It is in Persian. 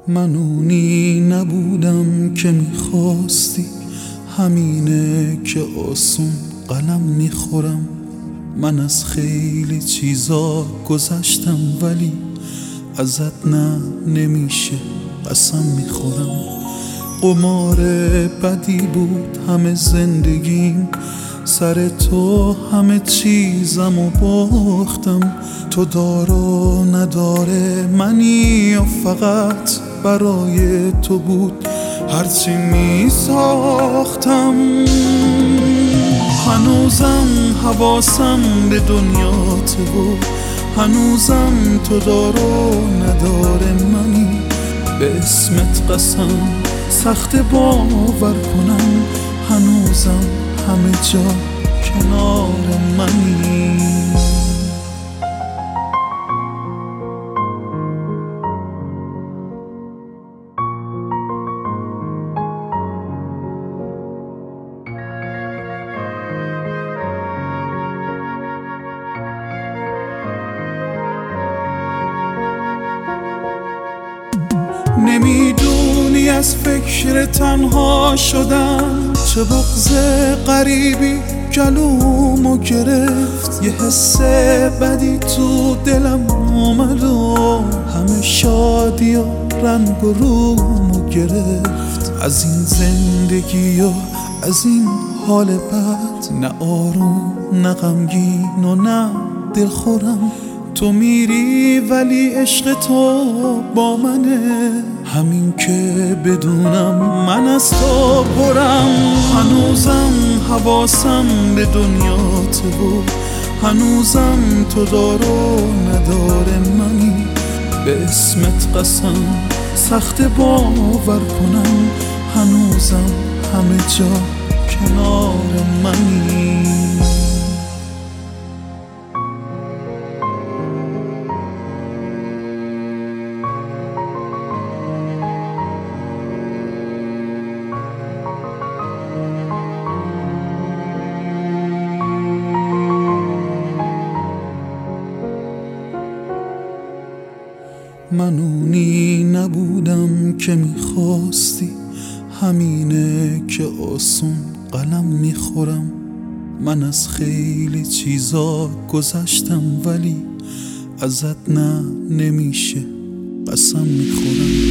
من اونی نبودم که میخواستی، همینه که آسون قلم میخورم. من از خیلی چیزا گذشتم ولی ازت نمیشه قسم میخورم. قمار بدی بود همه زندگیم، سر تو همه چیزمو باختم. تو دارا نداره منی و فقط برای تو بود هرچی می ساختم. هنوزم حواسم به دنیاته و هنوزم تو دارا نداره منی. به اسمت قسم سخت باور کنم، هنوزم همه جا کنار منی. نمیدونی از فکر تنها شدم چه بغض غریبی جلومو گرفت. یه حس بدی تو دلم اومد و همه شادی و رنگ و رومو گرفت. از این زندگی و از این حال بد، نه آروم نه غمگین و نه دلخورم. تو میری ولی عشق تو با منه، همین که بدونم من از تو برم. هنوزم حواسم به دنیاته و هنوزم تو دارا نداره منی. به اسمت قسم سخت باور کنم، هنوزم همه جا کنار منی. من اونی نبودم که میخواستی، همینه که آسون قلم میخورم. من از خیلی چیزا گذشتم ولی ازت نمیشه قسم میخورم.